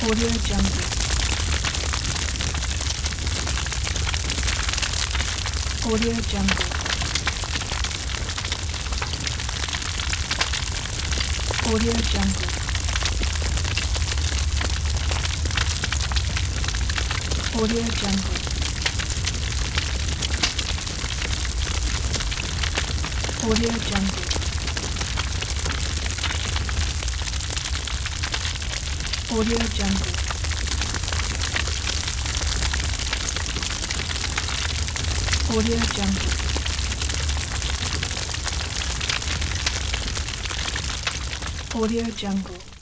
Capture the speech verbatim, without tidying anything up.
Audio Jungle. Audio Jungle. Audio Jungle. Audio Jungle. Audio Jungle. Audio Jungle. Audio Jungle. Audio Jungle.